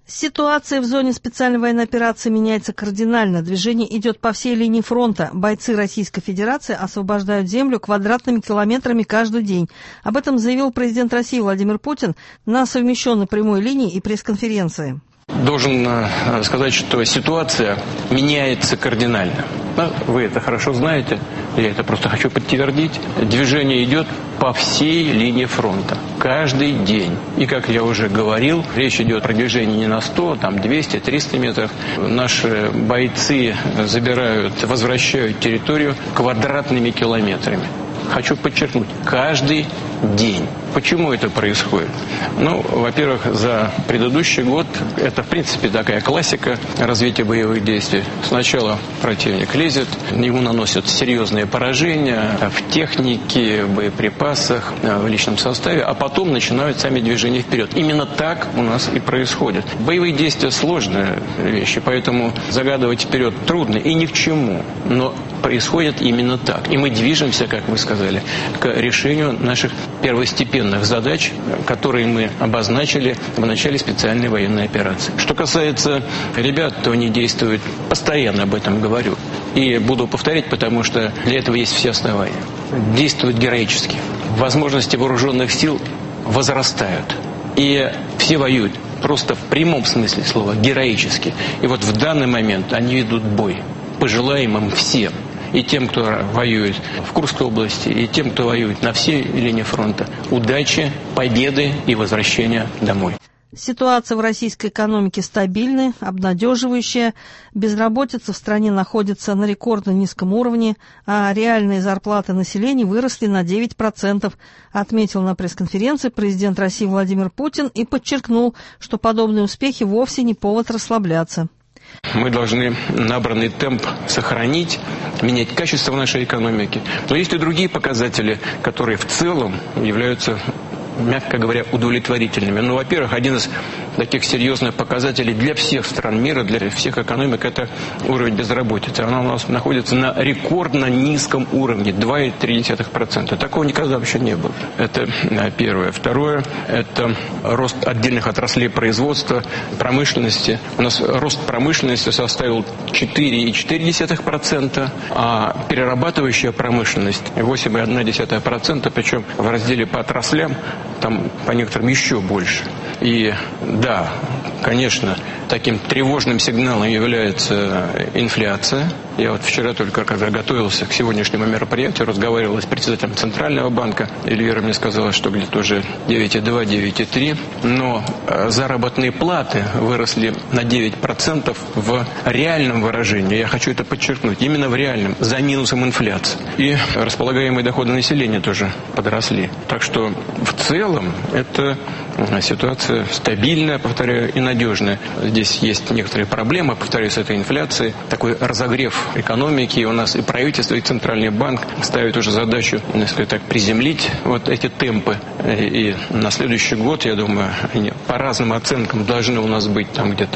Ситуация в зоне специальной военной операции меняется кардинально. Движение идет по всей линии фронта. Бойцы Российской Федерации освобождают землю квадратными километрами каждый день. Об этом заявил президент России Владимир Путин на совмещенной прямой линии и пресс-конференции. Должен сказать, что ситуация меняется кардинально. Вы это хорошо знаете, я это просто хочу подтвердить. Движение идет по всей линии фронта, каждый день. И, как я уже говорил, речь идет про движение не на 100, там 200, 300 метров. Наши бойцы возвращают территорию квадратными километрами. Хочу подчеркнуть, каждый день. Почему это происходит? Во-первых, за предыдущий год это, в принципе, такая классика развития боевых действий. Сначала противник лезет, ему наносят серьезные поражения в технике, в боеприпасах, в личном составе, а потом начинают сами движения вперед. Именно так у нас и происходит. Боевые действия сложные вещи, поэтому загадывать вперед трудно и ни к чему. Но происходит именно так. И мы движемся, как вы сказали, к решению наших первостепенных задач, которые мы обозначили в начале специальной военной операции. Что касается ребят, то они действуют, постоянно об этом говорю. И буду повторять, потому что для этого есть все основания. Действуют героически. Возможности вооруженных сил возрастают. И все воюют просто в прямом смысле слова, героически. И вот в данный момент они ведут бой. Пожелаем им всем. И тем, кто воюет в Курской области, и тем, кто воюет на всей линии фронта, удачи, победы и возвращения домой. Ситуация в российской экономике стабильная, обнадеживающая. Безработица в стране находится на рекордно низком уровне, а реальные зарплаты населения выросли на 9%, отметил на пресс-конференции президент России Владимир Путин и подчеркнул, что подобные успехи вовсе не повод расслабляться. Мы должны набранный темп сохранить, менять качество нашей экономики. Но есть и другие показатели, которые в целом являются, мягко говоря, удовлетворительными. Во-первых, один из таких серьезных показателей для всех стран мира, для всех экономик, это уровень безработицы. Она у нас находится на рекордно низком уровне, 2,3%. Такого никогда вообще не было. Это первое. Второе, это рост отдельных отраслей производства, промышленности. У нас рост промышленности составил 4,4%, а перерабатывающая промышленность 8,1%, причем в разделе по отраслям там по некоторым еще больше. И да, конечно, таким тревожным сигналом является инфляция. Я вчера только, когда готовился к сегодняшнему мероприятию, разговаривал с председателем Центрального банка. Эльвира мне сказала, что где-то уже 9,2, 9,3. Но заработные платы выросли на 9% в реальном выражении. Я хочу это подчеркнуть. Именно в реальном, за минусом инфляции. И располагаемые доходы населения тоже подросли. Так что в целом это ситуация стабильная, повторяю, и надежная. Здесь есть некоторые проблемы, повторяю, с этой инфляцией. Такой разогрев экономики. И у нас и правительство, и Центральный банк ставят уже задачу, несколько так, приземлить вот эти темпы. И на следующий год, я думаю, они по разным оценкам должны у нас быть там где-то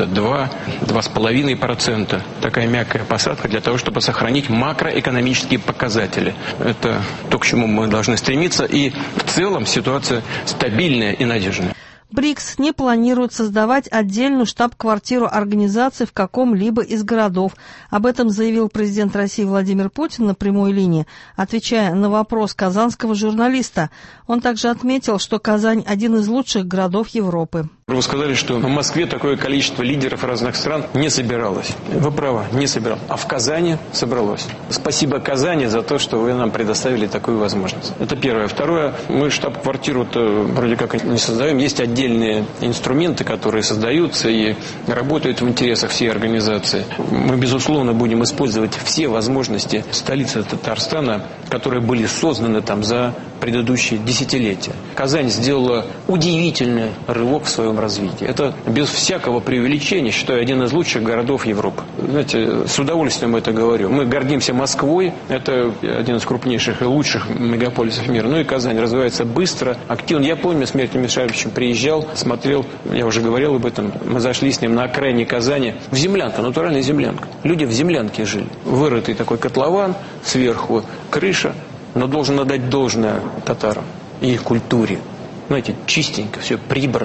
2,5%. Такая мягкая посадка для того, чтобы сохранить макроэкономические показатели. Это то, к чему мы должны стремиться. И в целом ситуация стабильная и надежная. БРИКС не планирует создавать отдельную штаб-квартиру организации в каком-либо из городов. Об этом заявил президент России Владимир Путин на прямой линии, отвечая на вопрос казанского журналиста. Он также отметил, что Казань – один из лучших городов Европы. Вы сказали, что в Москве такое количество лидеров разных стран не собиралось. Вы правы, не собиралось. А в Казани собралось. Спасибо Казани за то, что вы нам предоставили такую возможность. Это первое. Второе, мы штаб-квартиру-то вроде как не создаем. Есть отдельные инструменты, которые создаются и работают в интересах всей организации. Мы, безусловно, будем использовать все возможности столицы Татарстана, которые были созданы там за предыдущие десятилетия. Казань сделала удивительный рывок в своем развитии. Это без всякого преувеличения, считаю, один из лучших городов Европы. Знаете, с удовольствием это говорю. Мы гордимся Москвой, это один из крупнейших и лучших мегаполисов мира. Ну и Казань развивается быстро, активно. Я помню, с Дмитрием Мишайловичем приезжал, смотрел, я уже говорил об этом, мы зашли с ним на окраине Казани, в землянку, натуральная землянка. Люди в землянке жили. Вырытый такой котлован, сверху крыша, но должен отдать должное татарам и их культуре. Знаете, чистенько, все прибрано.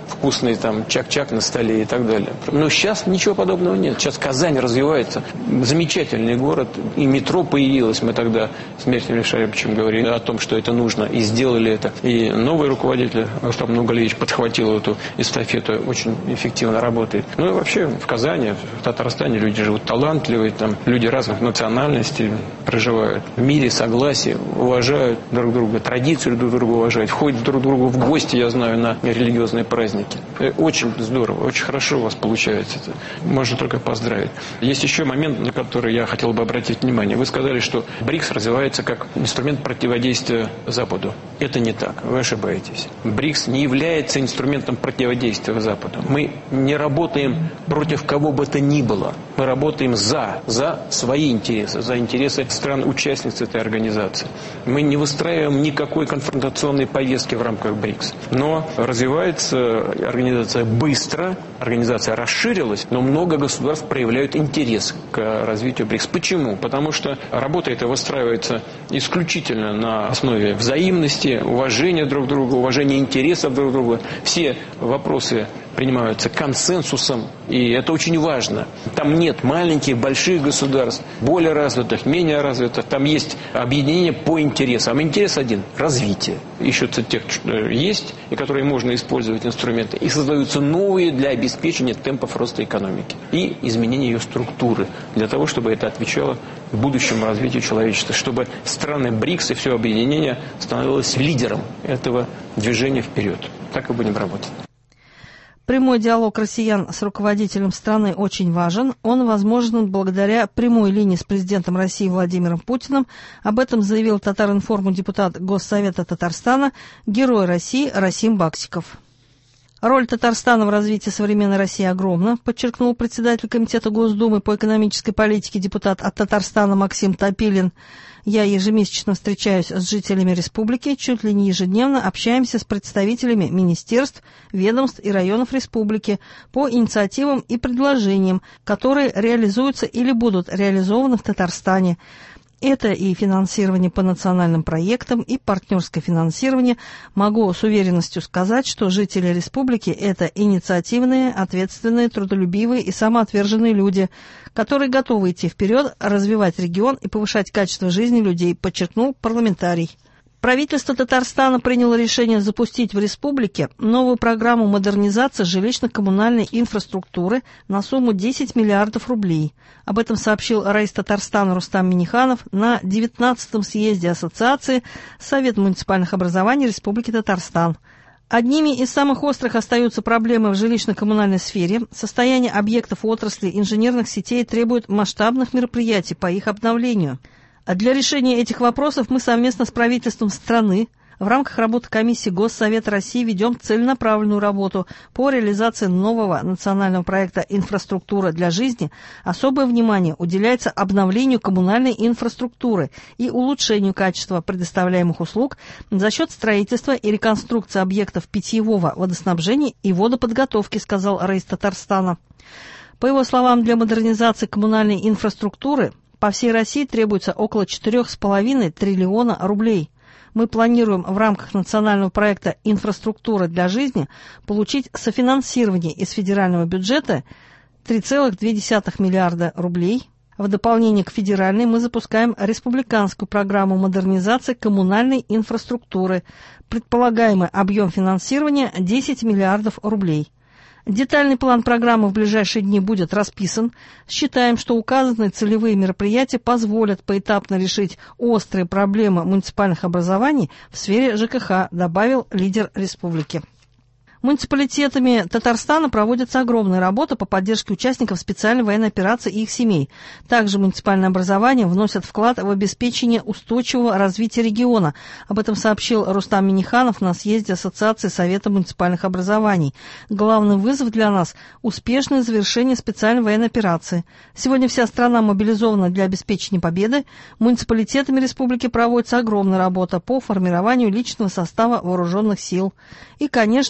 вкусный там чак-чак на столе и так далее. Но сейчас ничего подобного нет. Сейчас Казань развивается. Замечательный город. И метро появилось. Мы тогда с Михаилом Шариповичем говорили о том, что это нужно. И сделали это. И новый руководитель Рустам Нургалиевич подхватил эту эстафету. Очень эффективно работает. Ну и вообще в Казани, в Татарстане люди живут талантливые. Там люди разных национальностей проживают. В мире согласие, уважают друг друга, традицию друг друга уважают. Ходят друг к другу в гости, я знаю, на религиозные праздники. Очень здорово, очень хорошо у вас получается. Можно только поздравить. Есть еще момент, на который я хотел бы обратить внимание. Вы сказали, что БРИКС развивается как инструмент противодействия Западу. Это не так, вы ошибаетесь. БРИКС не является инструментом противодействия Западу. Мы не работаем против кого бы то ни было. Мы работаем за свои интересы, за интересы стран-участниц этой организации. Мы не выстраиваем никакой конфронтационной повестки в рамках БРИКС. Но развивается организация быстро, организация расширилась, но много государств проявляют интерес к развитию БРИКС. Почему? Потому что работа эта выстраивается исключительно на основе взаимности, уважения друг к другу, уважения интересов друг друга. Все вопросы принимаются консенсусом, и это очень важно. Там нет маленьких, больших государств, более развитых, менее развитых. Там есть объединение по интересам. Интерес один – развитие. Ищутся тех, что есть, и которые можно использовать инструменты. И создаются новые для обеспечения темпов роста экономики и изменения ее структуры, для того, чтобы это отвечало будущему развитию человечества, чтобы страны БРИКС и все объединение становилось лидером этого движения вперед. Так и будем работать. Прямой диалог россиян с руководителем страны очень важен. Он возможен благодаря прямой линии с президентом России Владимиром Путиным. Об этом заявил Татар-информу депутат Госсовета Татарстана, герой России Расим Баксиков. Роль Татарстана в развитии современной России огромна, подчеркнул председатель Комитета Госдумы по экономической политике депутат от Татарстана Максим Топилин. Я ежемесячно встречаюсь с жителями республики, чуть ли не ежедневно общаемся с представителями министерств, ведомств и районов республики по инициативам и предложениям, которые реализуются или будут реализованы в Татарстане. Это и финансирование по национальным проектам, и партнерское финансирование. Могу с уверенностью сказать, что жители республики – это инициативные, ответственные, трудолюбивые и самоотверженные люди, которые готовы идти вперед, развивать регион и повышать качество жизни людей, подчеркнул парламентарий. Правительство Татарстана приняло решение запустить в республике новую программу модернизации жилищно-коммунальной инфраструктуры на сумму 10 миллиардов рублей. Об этом сообщил раис Татарстана Рустам Минниханов на 19-м съезде Ассоциации Совет муниципальных образований Республики Татарстан. Одними из самых острых остаются проблемы в жилищно-коммунальной сфере. Состояние объектов отрасли инженерных сетей требует масштабных мероприятий по их обновлению. А для решения этих вопросов мы совместно с правительством страны в рамках работы комиссии Госсовета России ведем целенаправленную работу по реализации нового национального проекта «Инфраструктура для жизни». Особое внимание уделяется обновлению коммунальной инфраструктуры и улучшению качества предоставляемых услуг за счет строительства и реконструкции объектов питьевого водоснабжения и водоподготовки, сказал раис Татарстана. По его словам, для модернизации коммунальной инфраструктуры по всей России требуется около 4,5 триллиона рублей. Мы планируем в рамках национального проекта «Инфраструктура для жизни» получить софинансирование из федерального бюджета 3,2 миллиарда рублей. В дополнение к федеральной мы запускаем республиканскую программу модернизации коммунальной инфраструктуры. Предполагаемый объем финансирования – 10 миллиардов рублей. Детальный план программы в ближайшие дни будет расписан. Считаем, что указанные целевые мероприятия позволят поэтапно решить острые проблемы муниципальных образований в сфере ЖКХ, добавил лидер республики. Муниципалитетами Татарстана проводится огромная работа по поддержке участников специальной военной операции и их семей. Также муниципальное образование вносит вклад в обеспечение устойчивого развития региона. Об этом сообщил Рустам Минниханов на съезде Ассоциации Совета муниципальных образований. Главный вызов для нас – успешное завершение специальной военной операции. Сегодня вся страна мобилизована для обеспечения победы. Муниципалитетами республики проводится огромная работа по формированию личного состава вооруженных сил. И, конечно, на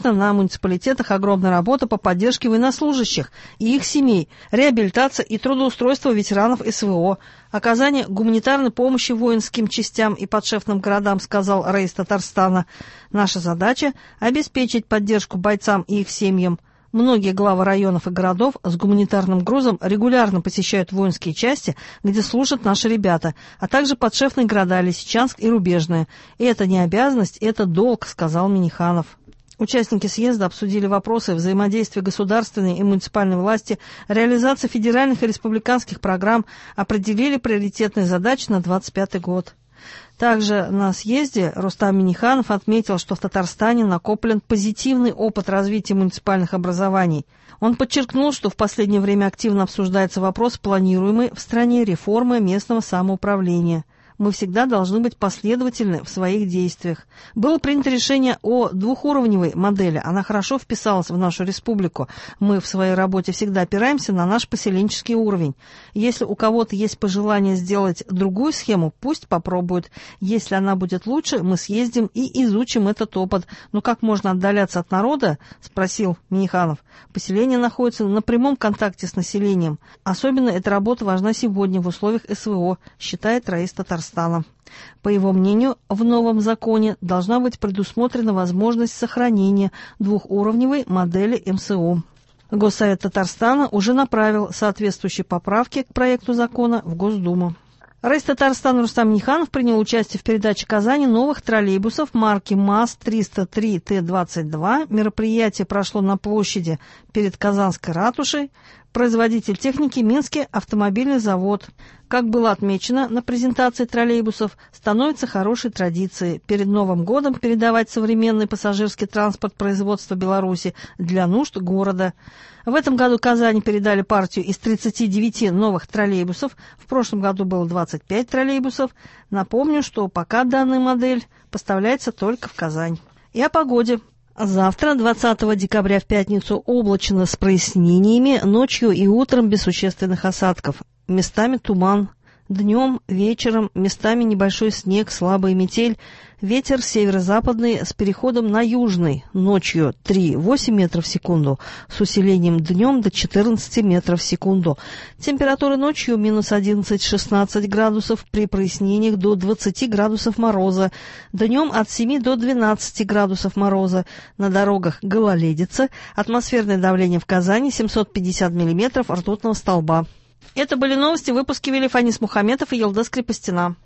муниципалитетах огромная работа по поддержке военнослужащих и их семей, реабилитация и трудоустройство ветеранов СВО, оказание гуманитарной помощи воинским частям и подшефным городам, сказал Раис Татарстана. Наша задача – обеспечить поддержку бойцам и их семьям. Многие главы районов и городов с гуманитарным грузом регулярно посещают воинские части, где служат наши ребята, а также подшефные города Лисичанск и Рубежное. И это не обязанность, это долг, сказал Минниханов. Участники съезда обсудили вопросы взаимодействия государственной и муниципальной власти, реализации федеральных и республиканских программ, определили приоритетные задачи на 2025 год. Также на съезде Рустам Минниханов отметил, что в Татарстане накоплен позитивный опыт развития муниципальных образований. Он подчеркнул, что в последнее время активно обсуждается вопрос планируемой в стране реформы местного самоуправления. Мы всегда должны быть последовательны в своих действиях. Было принято решение о двухуровневой модели. Она хорошо вписалась в нашу республику. Мы в своей работе всегда опираемся на наш поселенческий уровень. Если у кого-то есть пожелание сделать другую схему, пусть попробуют. Если она будет лучше, мы съездим и изучим этот опыт. Но как можно отдаляться от народа? Спросил Минниханов. Поселение находится на прямом контакте с населением. Особенно эта работа важна сегодня в условиях СВО, считает Раис Татарстана. По его мнению, в новом законе должна быть предусмотрена возможность сохранения двухуровневой модели МСО. Госсовет Татарстана уже направил соответствующие поправки к проекту закона в Госдуму. Раис Татарстана Рустам Минниханов принял участие в передаче Казани новых троллейбусов марки МАЗ-303Т-22. Мероприятие прошло на площади перед Казанской ратушей. Производитель техники Минский автомобильный завод. Как было отмечено на презентации троллейбусов, становится хорошей традицией перед Новым годом передавать современный пассажирский транспорт производства Беларуси для нужд города. В этом году Казани передали партию из 39 новых троллейбусов. В прошлом году было 25 троллейбусов. Напомню, что пока данная модель поставляется только в Казань. И о погоде. Завтра, 20 декабря в пятницу, облачно с прояснениями, ночью и утром без существенных осадков. Местами туман. Днем, вечером, местами небольшой снег, слабая метель. Ветер северо-западный с переходом на южный. Ночью 3,8 метров в секунду. С усилением днем до 14 метров в секунду. Температура ночью минус 11-16 градусов. При прояснениях до 20 градусов мороза. Днем от 7 до 12 градусов мороза. На дорогах гололедица. Атмосферное давление в Казани 750 миллиметров ртутного столба. Это были новости. Выпуски вели Фанис Мухаметов и Елдас Крепостина.